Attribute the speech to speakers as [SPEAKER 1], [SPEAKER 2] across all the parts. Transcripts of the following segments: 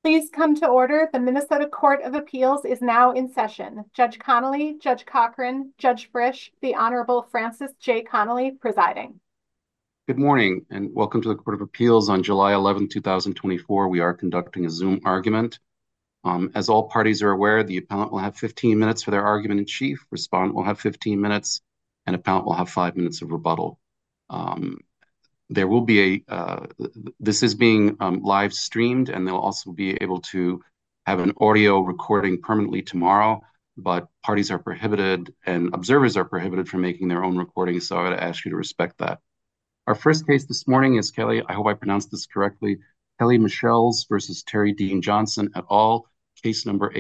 [SPEAKER 1] Please come to order. The Minnesota Court of Appeals is now in session. Judge Connolly, Judge Cochran, Judge Frisch, the Honorable Francis J. Connolly presiding.
[SPEAKER 2] Good morning and welcome to the Court of Appeals on July 11, 2024. We are conducting a Zoom argument. As all parties are aware, the appellant will have 15 minutes for their argument in chief, respondent will have 15 minutes, and appellant will have 5 minutes of rebuttal. There will be this is being live streamed, and they'll also be able to have an audio recording permanently tomorrow, but parties are prohibited and observers are prohibited from making their own recordings, so I would ask you to respect that. Our first case this morning is Kelly, I hope I pronounced this correctly, Kelly Michels versus Terry Dean Johnson et al., case number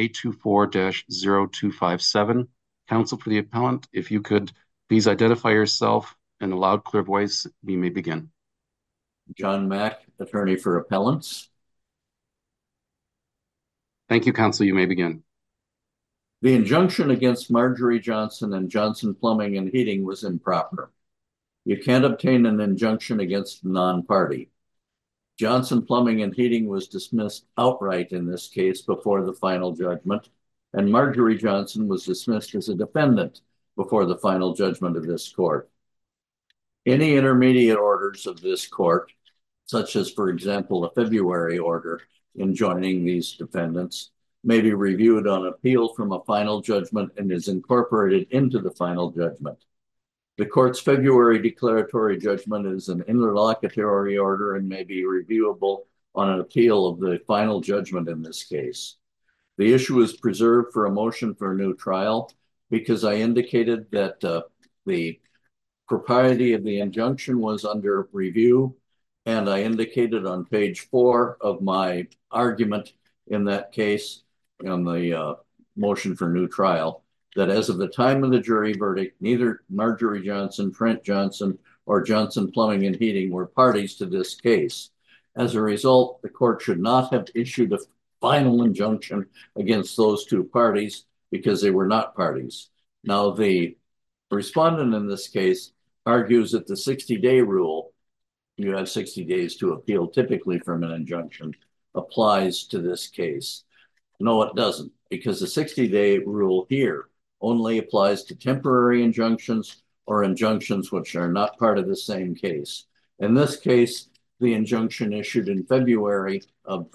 [SPEAKER 2] 824-0257. Counsel for the appellant, if you could please identify yourself in a loud, clear voice, you may begin.
[SPEAKER 3] John Mack, attorney for appellants.
[SPEAKER 2] Thank you, counsel. You may begin.
[SPEAKER 3] The injunction against Marjorie Johnson and Johnson Plumbing and Heating was improper. You can't obtain an injunction against a non-party. Johnson Plumbing and Heating was dismissed outright in this case before the final judgment, and Marjorie Johnson was dismissed as a defendant before the final judgment of this court. Any intermediate orders of this court, such as, for example, a February order enjoining these defendants, may be reviewed on appeal from a final judgment and is incorporated into the final judgment. The court's February declaratory judgment is an interlocutory order and may be reviewable on an appeal of the final judgment in this case. The issue is preserved for a motion for a new trial because I indicated that the propriety of the injunction was under review, and I indicated on page 4 of my argument in that case on the motion for new trial that as of the time of the jury verdict, neither Marjorie Johnson, Trent Johnson, or Johnson Plumbing and Heating were parties to this case. As a result, the court should not have issued a final injunction against those two parties because they were not parties. Now, the respondent in this case argues that the 60-day rule, you have 60 days to appeal typically from an injunction, applies to this case. No, it doesn't, because the 60-day rule here only applies to temporary injunctions or injunctions which are not part of the same case. In this case, the injunction issued in February of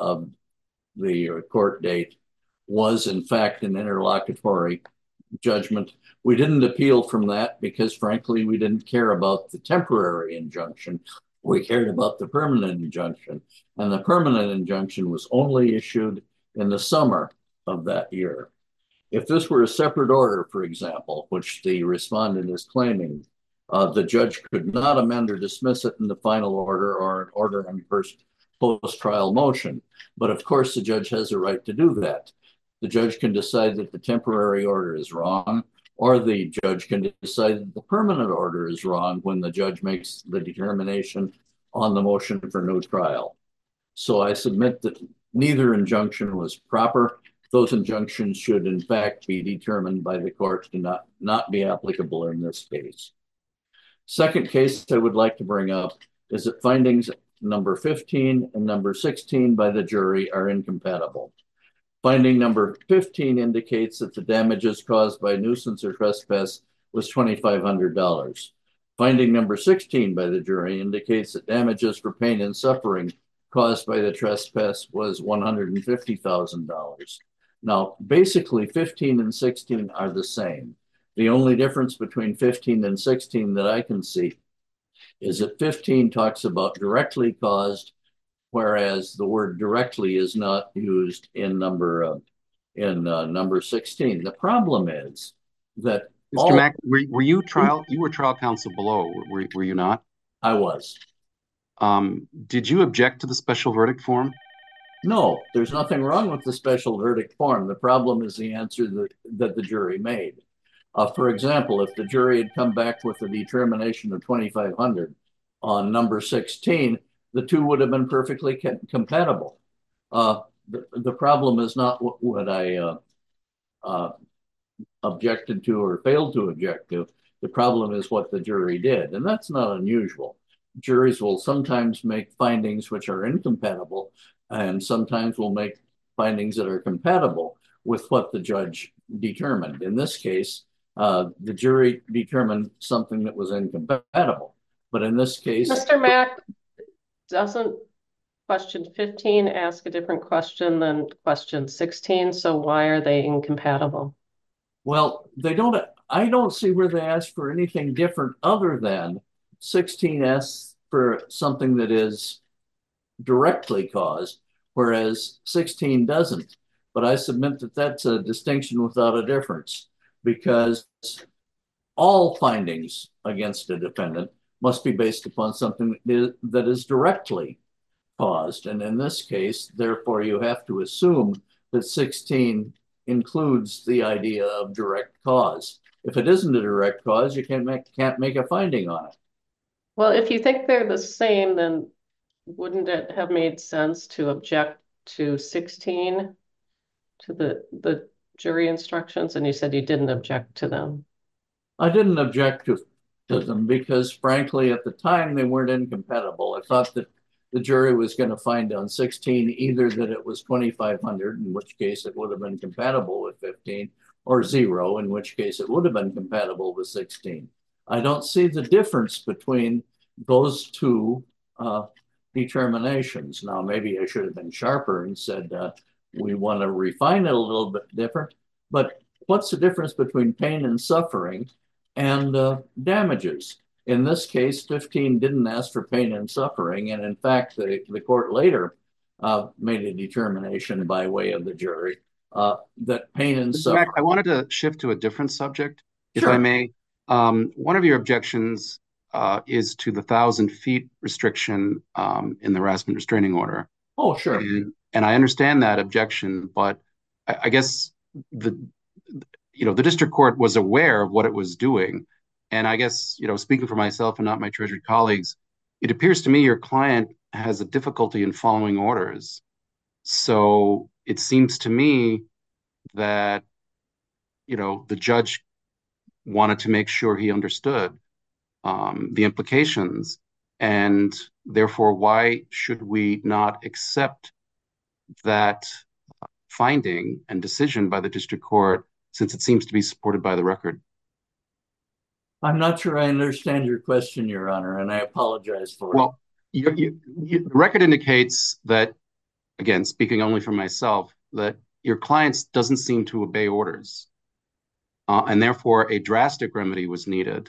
[SPEAKER 3] the court date was in fact an interlocutory judgment. We didn't appeal from that because frankly, we didn't care about the temporary injunction. We cared about the permanent injunction, and the permanent injunction was only issued in the summer of that year. If this were a separate order, for example, which the respondent is claiming, the judge could not amend or dismiss it in the final order or an order on first post-trial motion. But of course, the judge has a right to do that. The judge can decide that the temporary order is wrong, or the judge can decide that the permanent order is wrong when the judge makes the determination on the motion for new trial. So I submit that neither injunction was proper. Those injunctions should in fact be determined by the court to not be applicable in this case. Second case I would like to bring up is that findings number 15 and number 16 by the jury are incompatible. Finding number 15 indicates that the damages caused by nuisance or trespass was $2,500. Finding number 16 by the jury indicates that damages for pain and suffering caused by the trespass was $150,000. Now, basically 15 and 16 are the same. The only difference between 15 and 16 that I can see is that 15 talks about directly caused, whereas the word directly is not used in number 16. The problem is that
[SPEAKER 2] Mr. Mack, were you were trial counsel below, were you not?
[SPEAKER 3] I was.
[SPEAKER 2] Did you object to the special verdict form?
[SPEAKER 3] No, there's nothing wrong with the special verdict form. The problem is the answer that the jury made. For example, if the jury had come back with a determination of $2,500 on number 16, the two would have been perfectly compatible. The problem is not what I objected to or failed to object to. The problem is what the jury did, and that's not unusual. Juries will sometimes make findings which are incompatible and sometimes will make findings that are compatible with what the judge determined. In this case, the jury determined something that was incompatible. But in this case,
[SPEAKER 4] Mr. Mack, doesn't question 15 ask a different question than question 16? So why are they incompatible?
[SPEAKER 3] well, I don't see where they ask for anything different other than 16 asks for something that is directly caused, whereas 16 doesn't. But I submit that that's a distinction without a difference, because all findings against a defendant must be based upon something that is directly caused. And in this case, therefore, you have to assume that 16 includes the idea of direct cause. If it isn't a direct cause, you can't make a finding on it.
[SPEAKER 4] Well, if you think they're the same, then wouldn't it have made sense to object to 16, to the jury instructions? And you said you didn't object to them.
[SPEAKER 3] I didn't object to them because, frankly, at the time, they weren't incompatible. I thought that the jury was going to find on 16 either that it was 2,500, in which case it would have been compatible with 15, or 0, in which case it would have been compatible with 16. I don't see the difference between those two determinations. Now, maybe I should have been sharper and said, we want to refine it a little bit different, but what's the difference between pain and suffering and damages? In this case, 15 didn't ask for pain and suffering. And in fact, the court later made a determination by way of the jury that pain and suffering.
[SPEAKER 2] I wanted to shift to a different subject, if
[SPEAKER 3] Sure.
[SPEAKER 2] I may. One of your objections is to the 1,000 feet restriction in the harassment restraining order.
[SPEAKER 3] Oh, sure.
[SPEAKER 2] And I understand that objection, but I guess the district court was aware of what it was doing. And I guess, speaking for myself and not my Treasury colleagues, it appears to me your client has a difficulty in following orders. So it seems to me that, the judge wanted to make sure he understood the implications. And therefore, why should we not accept that finding and decision by the district court, since it seems to be supported by the record?
[SPEAKER 3] I'm not sure I understand your question, Your Honor, and I apologize for it.
[SPEAKER 2] Well, the record indicates that, again, speaking only for myself, that your client doesn't seem to obey orders, and therefore a drastic remedy was needed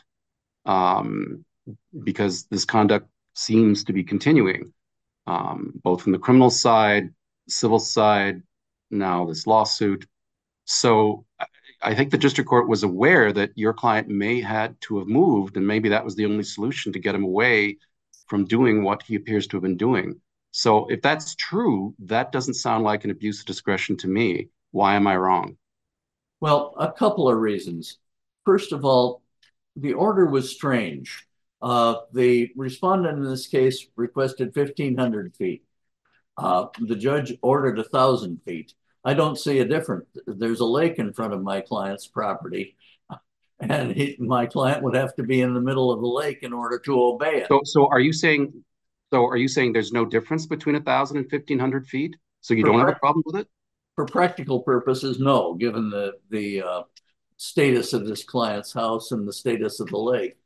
[SPEAKER 2] because this conduct seems to be continuing, both from the criminal side, civil side, now this lawsuit. So I think the district court was aware that your client may had to have moved, and maybe that was the only solution to get him away from doing what he appears to have been doing. So if that's true, that doesn't sound like an abuse of discretion to me. Why am I wrong?
[SPEAKER 3] Well, a couple of reasons. First of all, the order was strange. The respondent in this case requested 1,500 feet. The judge ordered 1,000 feet. I don't see a difference. There's a lake in front of my client's property, and my client would have to be in the middle of the lake in order to obey it.
[SPEAKER 2] So are you saying there's no difference between 1,000 and 1,500 feet? So you don't have a problem with it?
[SPEAKER 3] For practical purposes, no, given the status of this client's house and the status of the lake.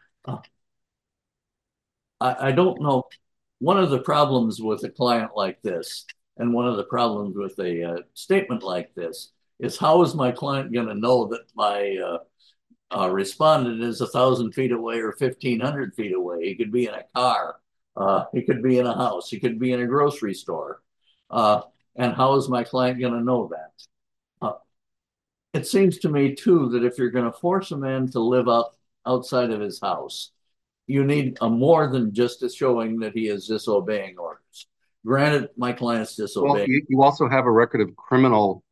[SPEAKER 3] I don't know. One of the problems with a client like this, and one of the problems with a statement like this, is how is my client going to know that my respondent is 1,000 feet away or 1,500 feet away? He could be in a car. He could be in a house. He could be in a grocery store. And how is my client going to know that? It seems to me, too, that if you're going to force a man to live outside of his house, you need a more than just a showing that he is disobeying orders. Granted, my client's disobeying.
[SPEAKER 2] Well, you also have a record of criminal.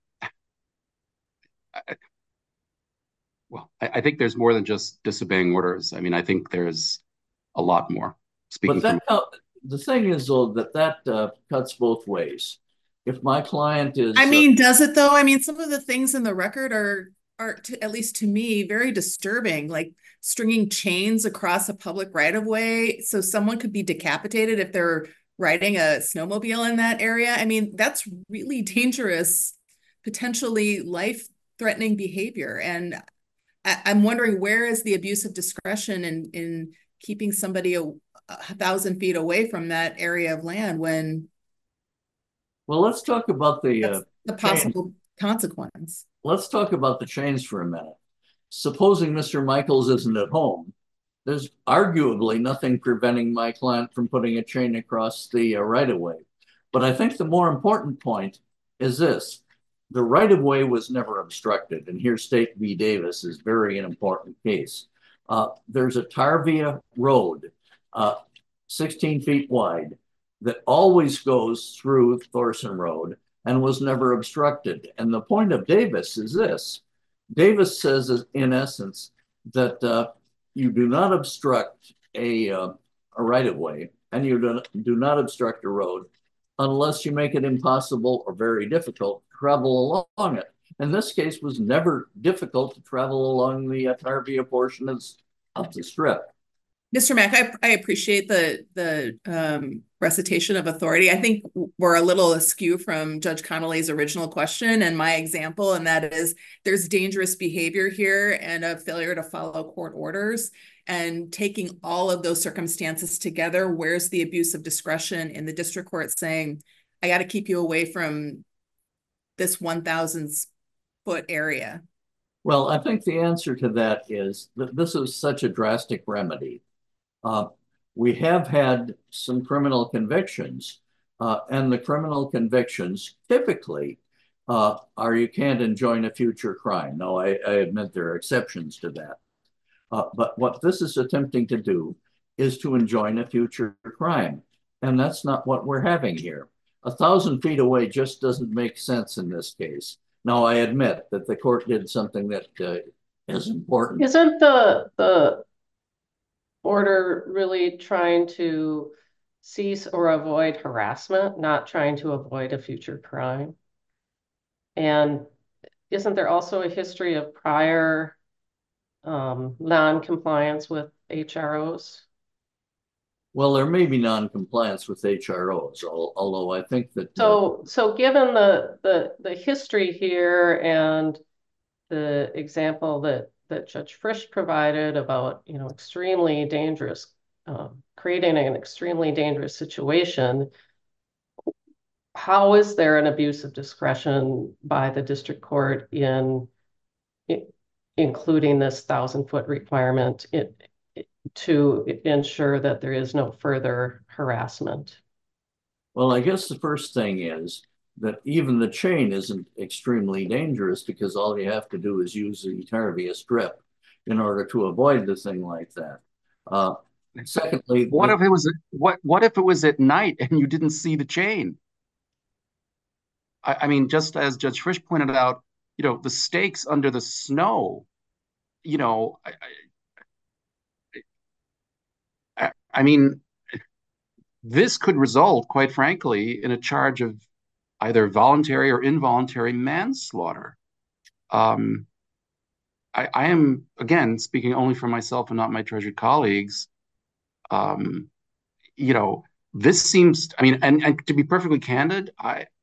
[SPEAKER 2] Well, I think there's more than just disobeying orders. I mean, I think there's a lot more.
[SPEAKER 3] But the thing is, though, that cuts both ways. If my client is...
[SPEAKER 5] I mean, does it, though? I mean, some of the things in the record are at least to me, very disturbing, like stringing chains across a public right-of-way so someone could be decapitated if they're riding a snowmobile in that area. I mean, that's really dangerous, potentially life-threatening behavior. And I'm wondering, where is the abuse of discretion in keeping somebody 1,000 feet away from that area of land when
[SPEAKER 3] Well, let's talk about
[SPEAKER 5] that's the possible consequence.
[SPEAKER 3] Let's talk about the chains for a minute. Supposing Mr. Michaels isn't at home, there's arguably nothing preventing my client from putting a chain across the right-of-way. But I think the more important point is this. The right-of-way was never obstructed, and here State v. Davis is very an important case. There's a Tarvia Road, 16 feet wide, that always goes through Thorson Road and was never obstructed. And the point of Davis is this. Davis says, in essence, that you do not obstruct a right-of-way and you do not obstruct a road unless you make it impossible or very difficult to travel along it. In this case, was never difficult to travel along the Tarvia portion of the strip.
[SPEAKER 5] Mr. Mack, I appreciate the recitation of authority. I think we're a little askew from Judge Connolly's original question and my example, and that is there's dangerous behavior here and a failure to follow court orders. And taking all of those circumstances together, where's the abuse of discretion in the district court saying, I got to keep you away from this 1,000-foot area?
[SPEAKER 3] Well, I think the answer to that is that this is such a drastic remedy. We have had some criminal convictions, and the criminal convictions typically are you can't enjoin a future crime. Now, I admit there are exceptions to that. But what this is attempting to do is to enjoin a future crime. And that's not what we're having here. 1,000 feet away just doesn't make sense in this case. Now, I admit that the court did something that is important.
[SPEAKER 4] Isn't the order really trying to cease or avoid harassment, not trying to avoid a future crime? And isn't there also a history of prior non-compliance with HROs?
[SPEAKER 3] Well, there may be non-compliance with HROs, although I think that...
[SPEAKER 4] So given the history here and the example that Judge Frisch provided about, extremely dangerous, creating an extremely dangerous situation, how is there an abuse of discretion by the district court in including this 1,000-foot requirement to ensure that there is no further harassment?
[SPEAKER 3] Well, I guess the first thing is that even the chain isn't extremely dangerous because all you have to do is use the Tarvia strip in order to avoid the thing like that. Secondly,
[SPEAKER 2] what if it was at night and you didn't see the chain? I mean, just as Judge Frisch pointed out, the stakes under the snow, I mean, this could result, quite frankly, in a charge of either voluntary or involuntary manslaughter. I am, again, speaking only for myself and not my treasured colleagues. This seems, I mean, and to be perfectly candid,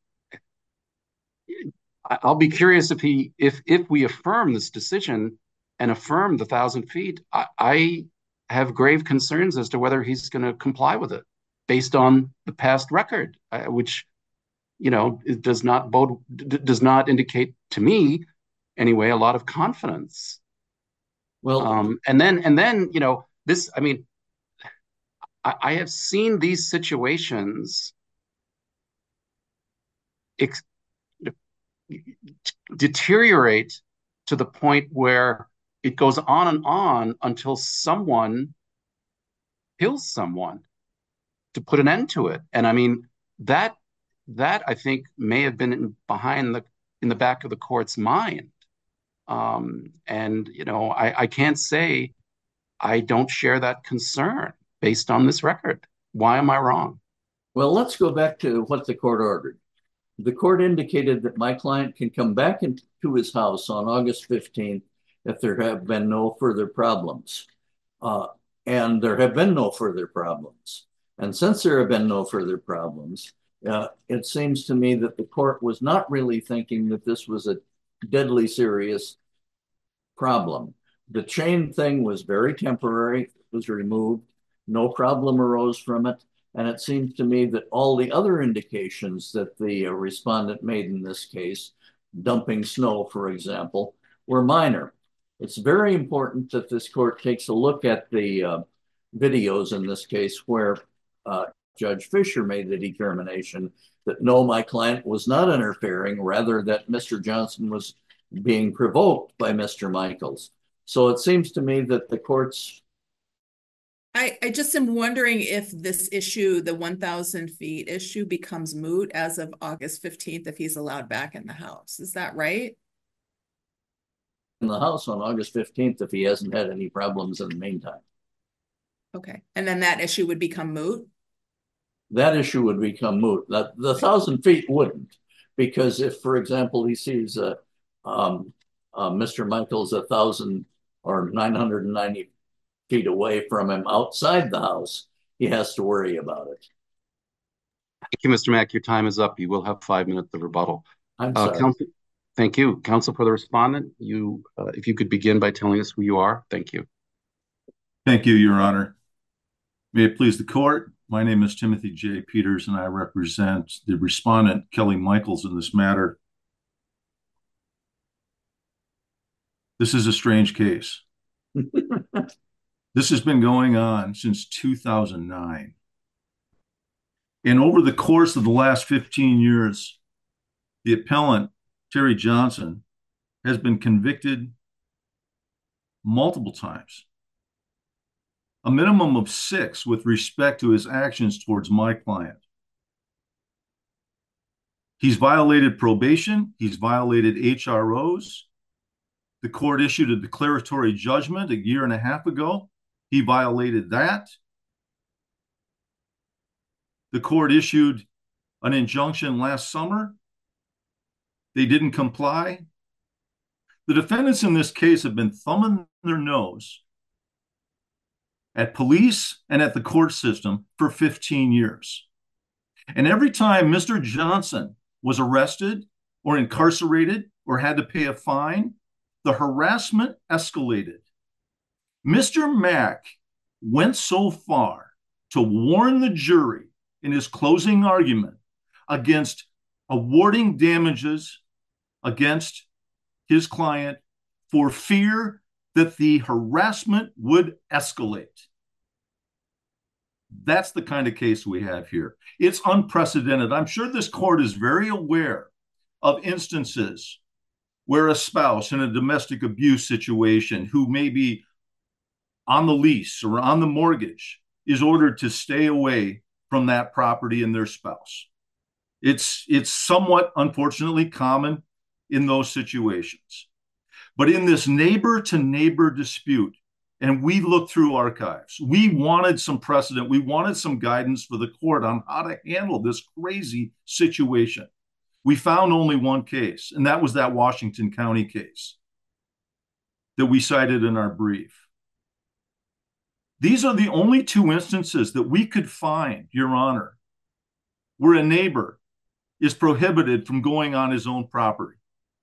[SPEAKER 2] I'll be curious if we affirm this decision and affirm the 1,000 feet, I have grave concerns as to whether he's going to comply with it based on the past record, which, it does not indicate to me anyway, a lot of confidence.
[SPEAKER 3] Well,
[SPEAKER 2] and then, this, I mean, I have seen these situations deteriorate to the point where it goes on and on until someone kills someone to put an end to it. And I mean, that I think may have been in the back of the court's mind. And, I can't say I don't share that concern based on this record. Why am I wrong?
[SPEAKER 3] Well, let's go back to what the court ordered. The court indicated that my client can come back into his house on August 15th if there have been no further problems. And there have been no further problems. And since there have been no further problems, it seems to me that the court was not really thinking that this was a deadly serious problem. The chain thing was very temporary, it was removed, no problem arose from it. And it seems to me that all the other indications that the respondent made in this case, dumping snow, for example, were minor. It's very important that this court takes a look at the videos in this case where Judge Fisher made the determination that no, my client was not interfering, rather that Mr. Johnson was being provoked by Mr. Michaels. So it seems to me that the court's
[SPEAKER 5] I just am wondering if this issue, the 1,000 feet issue, becomes moot as of August 15th if he's allowed back in the house. Is that right?
[SPEAKER 3] in the house on August 15th if he hasn't had any problems in the meantime.
[SPEAKER 5] Okay. And then that issue would become moot?
[SPEAKER 3] That issue would become moot. The 1,000 feet wouldn't, because if, for example, he sees Mr. Michaels 1,000 or 990 feet away from him outside the house, he has to worry about it.
[SPEAKER 2] Thank you, Mr. Mack. Your time is up. You will have 5 minutes of rebuttal.
[SPEAKER 3] I'm sorry.
[SPEAKER 2] Counsel, thank you. Counsel for the respondent, if you could begin by telling us who you are. Thank you.
[SPEAKER 6] Thank you, Your Honor. May it please the court. My name is Timothy J. Peters, and I represent the respondent, Kelly Michaels, in this matter. This is a strange case. This has been going on since 2009. And over the course of the last 15 years, the appellant, Terry Johnson, has been convicted multiple times, a minimum of 6 with respect to his actions towards my client. He's violated probation. He's violated HROs. The court issued a declaratory judgment 1.5 years ago. He violated that. The court issued an injunction last summer. They didn't comply. The defendants in this case have been thumbing their nose at police and at the court system for 15 years. And every time Mr. Johnson was arrested or incarcerated or had to pay a fine, the harassment escalated. Mr. Mack went so far to warn the jury in his closing argument against awarding damages against his client for fear that the harassment would escalate. That's the kind of case we have here. It's unprecedented. I'm sure this court is very aware of instances where a spouse in a domestic abuse situation who may be on the lease or on the mortgage is ordered to stay away from that property and their spouse. It's somewhat, unfortunately, common in those situations. But in this neighbor-to-neighbor dispute, and we looked through archives, we wanted some precedent, we wanted some guidance for the court on how to handle this crazy situation. We found only one case, and that was that Washington County case that we cited in our brief. These are the only 2 instances that we could find, Your Honor, where a neighbor is prohibited from going on his own property.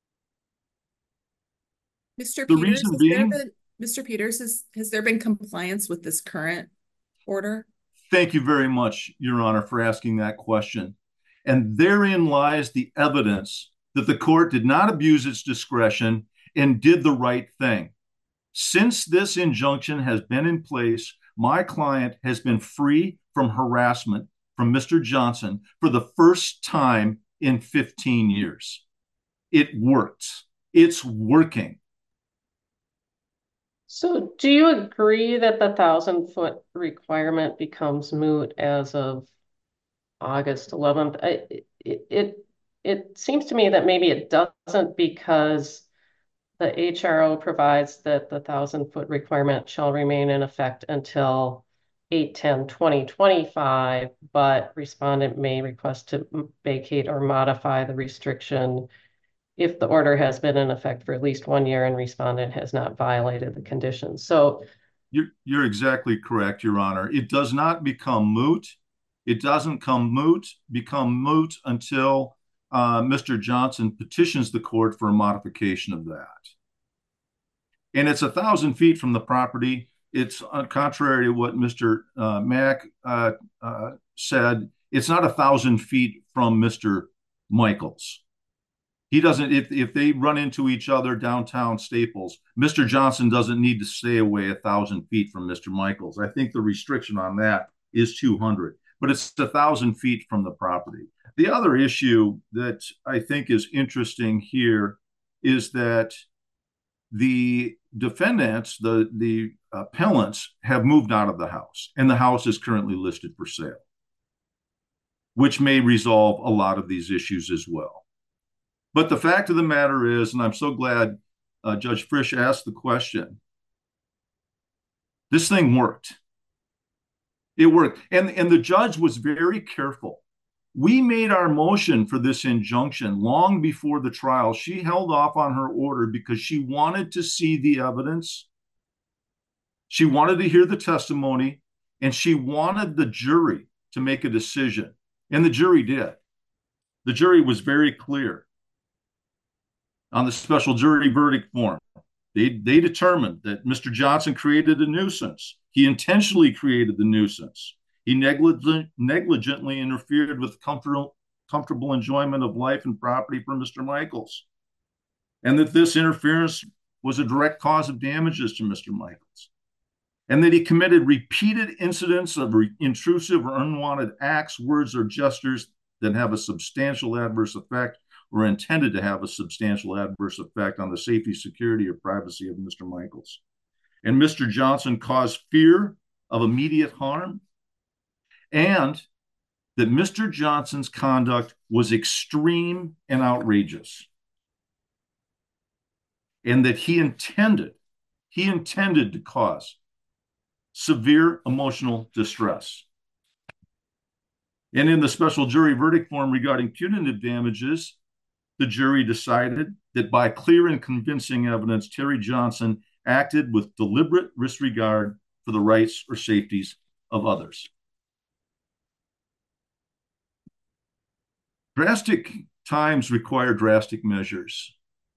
[SPEAKER 5] Mr.
[SPEAKER 6] The
[SPEAKER 5] Peters,
[SPEAKER 6] reason being,
[SPEAKER 5] Mr. Peters, has there been compliance with this current order?
[SPEAKER 6] Thank you very much, Your Honor, for asking that question. And therein lies the evidence that the court did not abuse its discretion and did the right thing. Since this injunction has been in place, my client has been free from harassment from Mr. Johnson for the first time in 15 years. It works. It's working.
[SPEAKER 4] So do you agree that the 1,000-foot requirement becomes moot as of August 11th? It seems to me that maybe it doesn't, because the HRO provides that the 1,000-foot requirement shall remain in effect until 8/10/2025, but respondent may request to vacate or modify the restriction if the order has been in effect for at least 1 year and respondent has not violated the conditions. So
[SPEAKER 6] You're exactly correct, Your Honor. It does not become moot. It doesn't become moot until Mr. Johnson petitions the court for a modification of that. And it's 1,000 feet from the property. It's contrary to what Mr. Mack said. It's not 1,000 feet from Mr. Michaels. He doesn't, if they run into each other downtown Staples, Mr. Johnson doesn't need to stay away 1,000 feet from Mr. Michaels. I think the restriction on that is 200, but it's 1,000 feet from the property. The other issue that I think is interesting here is that the defendants, the appellants, have moved out of the house, and the house is currently listed for sale, which may resolve a lot of these issues as well. But the fact of the matter is, and I'm so glad Judge Frisch asked the question, this thing worked. It worked. And the judge was very careful. We made our motion for this injunction long before the trial. She held off on her order because she wanted to see the evidence. She wanted to hear the testimony, and she wanted the jury to make a decision. And the jury did. The jury was very clear on the special jury verdict form. They determined that Mr. Johnson created a nuisance. He intentionally created the nuisance. He negligently interfered with comfortable enjoyment of life and property for Mr. Michaels, and that this interference was a direct cause of damages to Mr. Michaels, and that he committed repeated incidents of intrusive or unwanted acts, words, or gestures that have a substantial adverse effect or intended to have a substantial adverse effect on the safety, security, or privacy of Mr. Michaels. And Mr. Johnson caused fear of immediate harm, and that Mr. Johnson's conduct was extreme and outrageous, and that he intended to cause severe emotional distress. And in the special jury verdict form regarding punitive damages, the jury decided that by clear and convincing evidence, Terry Johnson acted with deliberate disregard for the rights or safeties of others. Drastic times require drastic measures.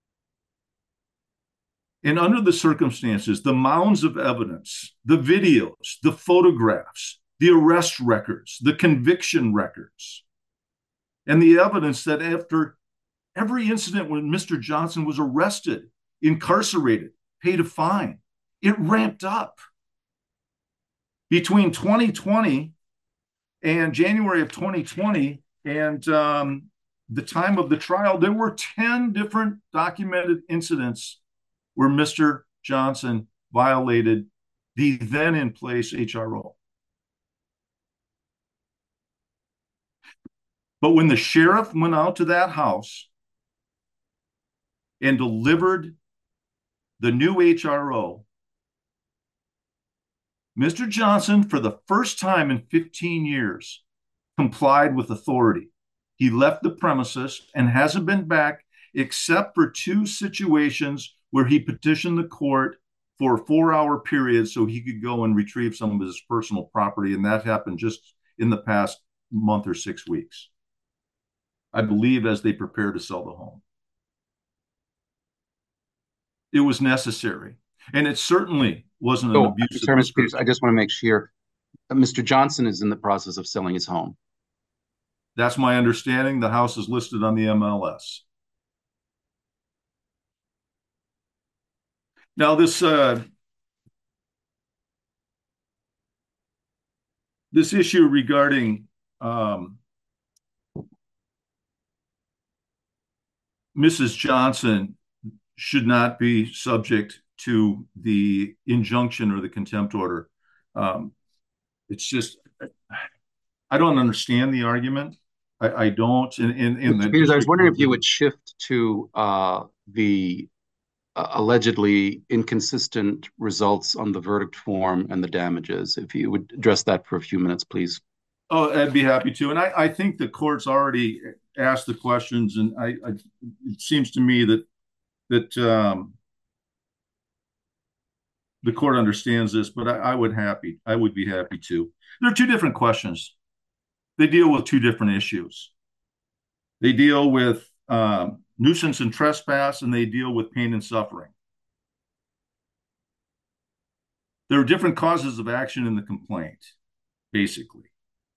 [SPEAKER 6] And under the circumstances, the mounds of evidence, the videos, the photographs, the arrest records, the conviction records, and the evidence that after every incident when Mr. Johnson was arrested, incarcerated, paid a fine, it ramped up. Between 2020 and January of 2020 and the time of the trial, there were 10 different documented incidents where Mr. Johnson violated the then in place HRO. But when the sheriff went out to that house and delivered the new HRO, Mr. Johnson, for the first time in 15 years, complied with authority. He left the premises and hasn't been back except for 2 situations where he petitioned the court for a 4-hour period so he could go and retrieve some of his personal property. And that happened just in the past month or 6 weeks, I believe, as they prepare to sell the home. It was necessary. And it certainly wasn't an abuse of
[SPEAKER 2] Mr. I just want to make sure Mr. Johnson is in the process of selling his home.
[SPEAKER 6] That's my understanding. The house is listed on the MLS. Now, this issue regarding Mrs. Johnson should not be subject to the injunction or the contempt order. It's just, I don't understand the argument. I don't.
[SPEAKER 2] Because I was wondering if you would shift to the allegedly inconsistent results on the verdict form and the damages. If you would address that for a few minutes, please.
[SPEAKER 6] Oh, I'd be happy to. And I think the court's already asked the questions, and it seems to me that the court understands this, but I would be happy to. There are 2 different questions. they deal with two different issues. They deal with nuisance and trespass, and they deal with pain and suffering. There are different causes of action in the complaint, basically.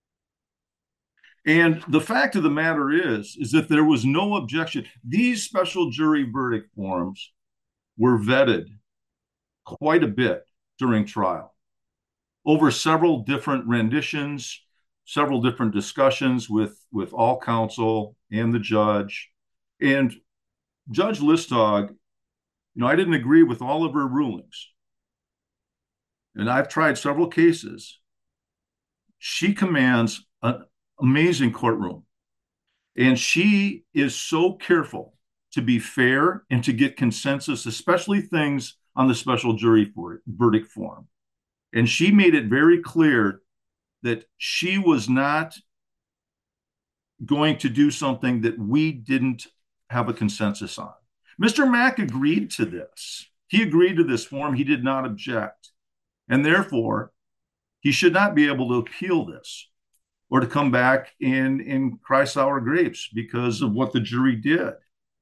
[SPEAKER 6] And the fact of the matter is that there was no objection. These special jury verdict forms were vetted quite a bit during trial over several different renditions, several different discussions with all counsel and the judge. And Judge Listog, I didn't agree with all of her rulings. And I've tried several cases. She commands an amazing courtroom. And she is so careful to be fair and to get consensus, especially things on the special jury verdict form. And she made it very clear that she was not going to do something that we didn't have a consensus on. Mr. Mack agreed to this. He agreed to this form. He did not object. And therefore, he should not be able to appeal this or to come back and cry sour grapes because of what the jury did.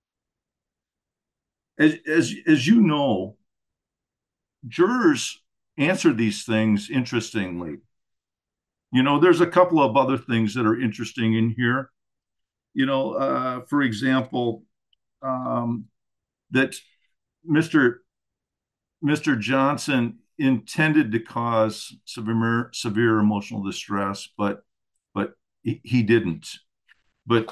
[SPEAKER 6] As you know, jurors answer these things interestingly. There's a couple of other things that are interesting in here. For example, that Mr. Johnson intended to cause severe emotional distress, but he didn't. But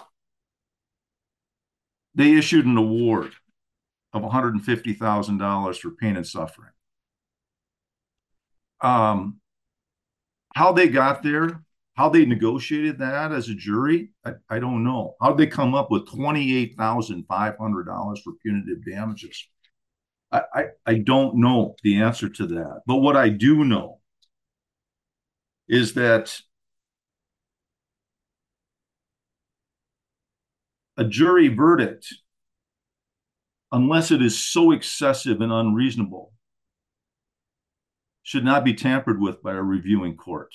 [SPEAKER 6] they issued an award of $150,000 for pain and suffering. How they got there, how they negotiated that as a jury, I don't know. How'd they come up with $28,500 for punitive damages? I don't know the answer to that. But what I do know is that a jury verdict, unless it is so excessive and unreasonable, should not be tampered with by a reviewing court.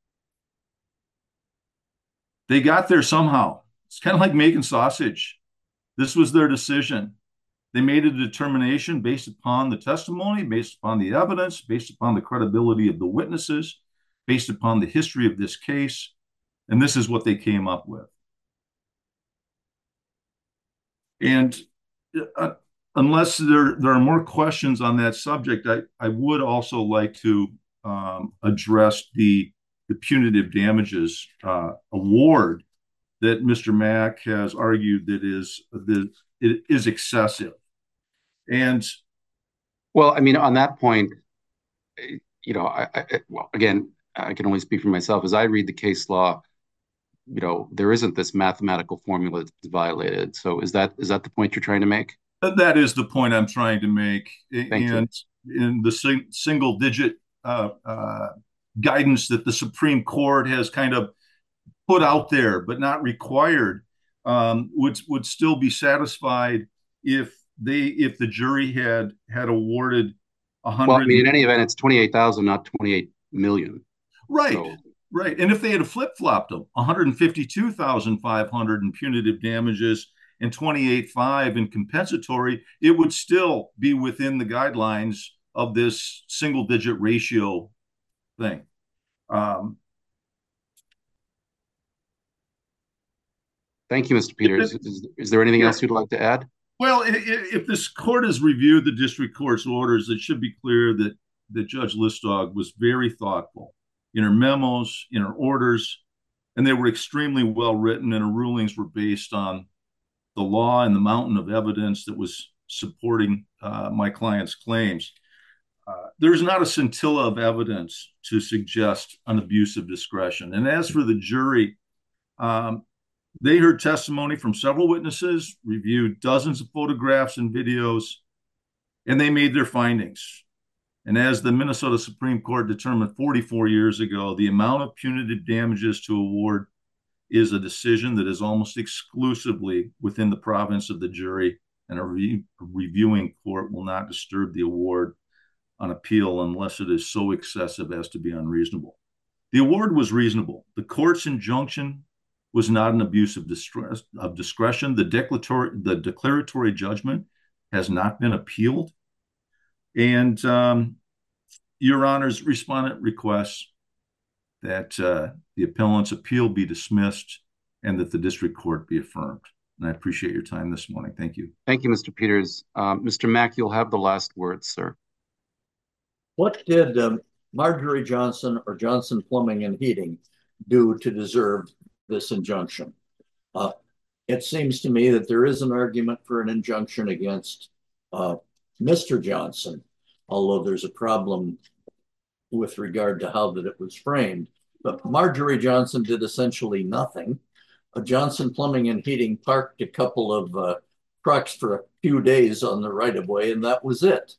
[SPEAKER 6] They got there somehow. It's kind of like making sausage. This was their decision. They made a determination based upon the testimony, based upon the evidence, based upon the credibility of the witnesses, based upon the history of this case, and this is what they came up with. And unless there are more questions on that subject, I would also like to address the punitive damages award that Mr. Mack has argued that it is excessive. And
[SPEAKER 2] well, I mean, on that point, well, again, I can only speak for myself. As I read the case law, there isn't this mathematical formula that's violated. So is that the point you're trying to make?
[SPEAKER 6] That is the point I'm trying to make.
[SPEAKER 2] Thank you.
[SPEAKER 6] In the single digit guidance that the Supreme Court has kind of put out there, but not required, would still be satisfied if the jury had awarded 100.
[SPEAKER 2] Well, I mean, in any event, it's 28,000, not 28 million.
[SPEAKER 6] Right.
[SPEAKER 2] So.
[SPEAKER 6] Right. And if they had flip-flopped them, 152,500 in punitive damages and 28.5 in compensatory, it would still be within the guidelines of this single-digit ratio thing.
[SPEAKER 2] Thank you, Mr. Peters. Is there anything else you'd like to add?
[SPEAKER 6] Well, if this court has reviewed the district court's orders, it should be clear that Judge Listog was very thoughtful in her memos, in her orders, and they were extremely well written, and her rulings were based on the law and the mountain of evidence that was supporting my client's claims. There's not a scintilla of evidence to suggest an abuse of discretion. And as for the jury, they heard testimony from several witnesses, reviewed dozens of photographs and videos, and they made their findings. And as the Minnesota Supreme Court determined 44 years ago, the amount of punitive damages to award is a decision that is almost exclusively within the province of the jury, and a reviewing court will not disturb the award on appeal unless it is so excessive as to be unreasonable. The award was reasonable. The court's injunction was not an abuse of discretion. The declaratory judgment has not been appealed. And Your Honor's respondent requests that the appellant's appeal be dismissed and that the district court be affirmed. And I appreciate your time this morning. Thank you.
[SPEAKER 2] Thank you, Mr. Peters. Mr. Mack, you'll have the last word, sir.
[SPEAKER 3] What did Marjorie Johnson or Johnson Plumbing and Heating do to deserve this injunction? It seems to me that there is an argument for an injunction against Mr. Johnson, although there's a problem with regard to how that it was framed. But Marjorie Johnson did essentially nothing. Johnson Plumbing and Heating parked a couple of trucks for a few days on the right-of-way, and that was it.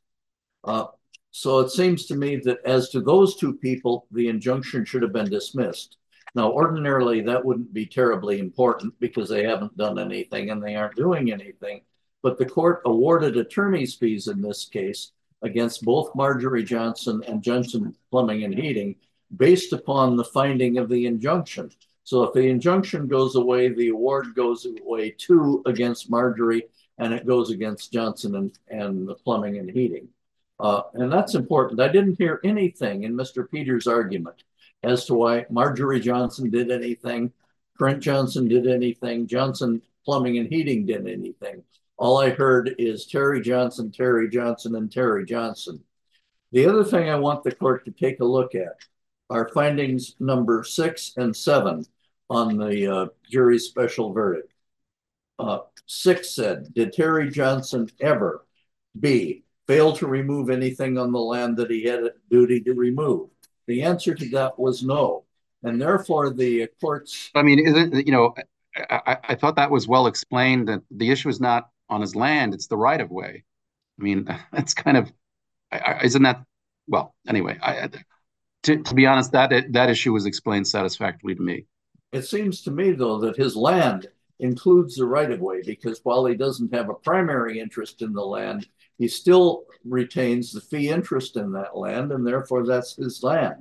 [SPEAKER 3] So it seems to me that as to those two people, the injunction should have been dismissed. Now, ordinarily, that wouldn't be terribly important because they haven't done anything and they aren't doing anything. But the court awarded attorney's fees in this case against both Marjorie Johnson and Johnson Plumbing and Heating based upon the finding of the injunction. So if the injunction goes away, the award goes away too against Marjorie, and it goes against Johnson and the Plumbing and Heating. And that's important. I didn't hear anything in Mr. Peters' argument as to why Marjorie Johnson did anything, Trent Johnson did anything, Johnson Plumbing and Heating did anything. All I heard is Terry Johnson, and Terry Johnson. The other thing I want the court to take a look at are findings number 6 and 7 on the jury's special verdict. 6 said, did Terry Johnson ever, B, fail to remove anything on the land that he had a duty to remove? The answer to that was no. And therefore the courts...
[SPEAKER 2] I mean, isn't, you know, I thought that was well explained, that the issue is not on his land, it's the right of way. I mean, that's kind of, isn't that, well, anyway, to be honest, that issue was explained satisfactorily to me.
[SPEAKER 3] It seems to me, though, that his land includes the right of way, because while he doesn't have a primary interest in the land, he still retains the fee interest in that land, and therefore that's his land.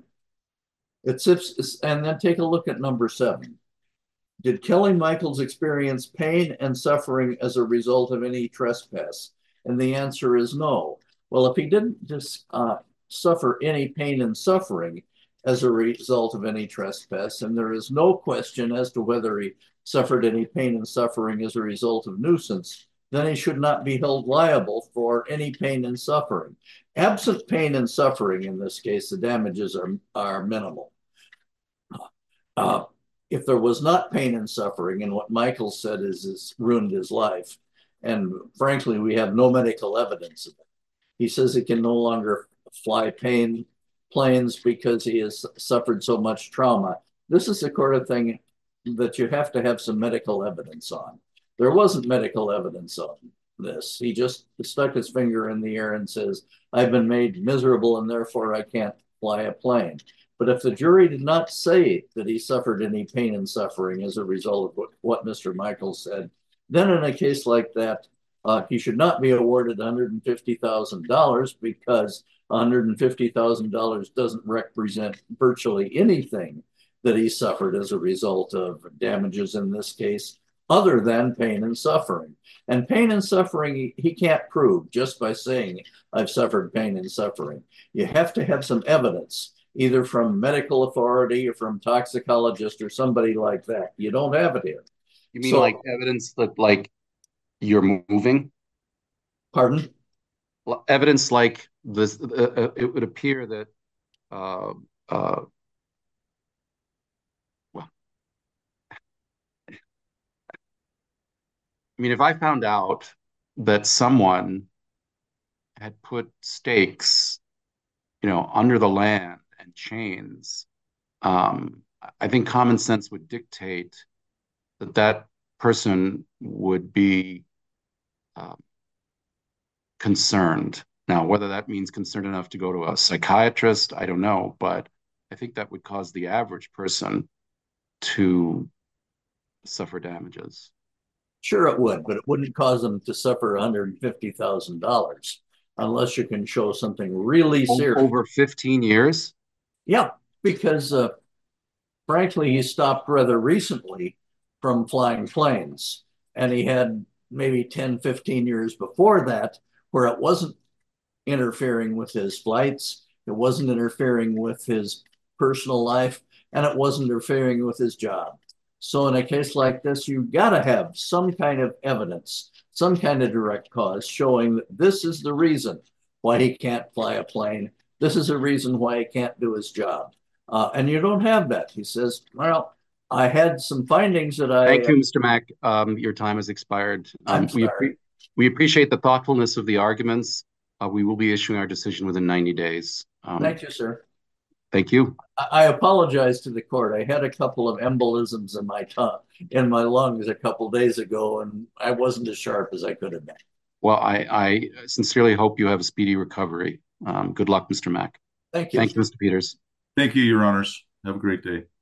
[SPEAKER 3] And then take a look at number 7. Did Kelly Michaels experience pain and suffering as a result of any trespass? And the answer is no. Well, if he didn't just suffer any pain and suffering as a result of any trespass, and there is no question as to whether he suffered any pain and suffering as a result of nuisance, then he should not be held liable for any pain and suffering. Absent pain and suffering, in this case, the damages are minimal. If there was not pain and suffering, and what Michael said is ruined his life, and frankly, we have no medical evidence of it. He says he can no longer fly planes because he has suffered so much trauma. This is the sort of thing that you have to have some medical evidence on. There wasn't medical evidence on this. He just stuck his finger in the air and says, I've been made miserable and therefore I can't fly a plane. But if the jury did not say that he suffered any pain and suffering as a result of what Mr. Michaels said, then in a case like that, he should not be awarded $150,000 because $150,000 doesn't represent virtually anything that he suffered as a result of damages in this case, other than pain and suffering. And pain and suffering, he can't prove just by saying, I've suffered pain and suffering. You have to have some evidence, either from medical authority or from toxicologist or somebody like that. You don't have it here.
[SPEAKER 2] You mean like evidence that like you're moving?
[SPEAKER 3] Pardon?
[SPEAKER 2] Evidence like this, it would appear that, well, I mean, if I found out that someone had put stakes, you know, under the land and chains, I think common sense would dictate that that person would be concerned. Now, whether that means concerned enough to go to a psychiatrist, I don't know, but I think that would cause the average person to suffer damages.
[SPEAKER 3] Sure it would, but it wouldn't cause them to suffer $150,000 unless you can show something really serious.
[SPEAKER 2] Over 15 years?
[SPEAKER 3] Yeah, because frankly, he stopped rather recently from flying planes. And he had maybe 10, 15 years before that where it wasn't interfering with his flights, it wasn't interfering with his personal life, and it wasn't interfering with his job. So in a case like this, you've got to have some kind of evidence, some kind of direct cause showing that this is the reason why he can't fly a plane. This is a reason why he can't do his job. And you don't have that. He says, well, I had some findings that
[SPEAKER 2] Thank you, Mr. Mack. Your time has expired.
[SPEAKER 3] I'm sorry.
[SPEAKER 2] We appreciate the thoughtfulness of the arguments. We will be issuing our decision within 90 days.
[SPEAKER 3] Thank you, sir.
[SPEAKER 2] Thank you.
[SPEAKER 3] I apologize to the court. I had a couple of embolisms in my tongue, in my lungs a couple days ago, and I wasn't as sharp as I could have been.
[SPEAKER 2] Well, I sincerely hope you have a speedy recovery. Good luck, Mr. Mack.
[SPEAKER 3] Thank you.
[SPEAKER 2] Thank you, Mr. Peters.
[SPEAKER 6] Thank you, Your Honors. Have a great day.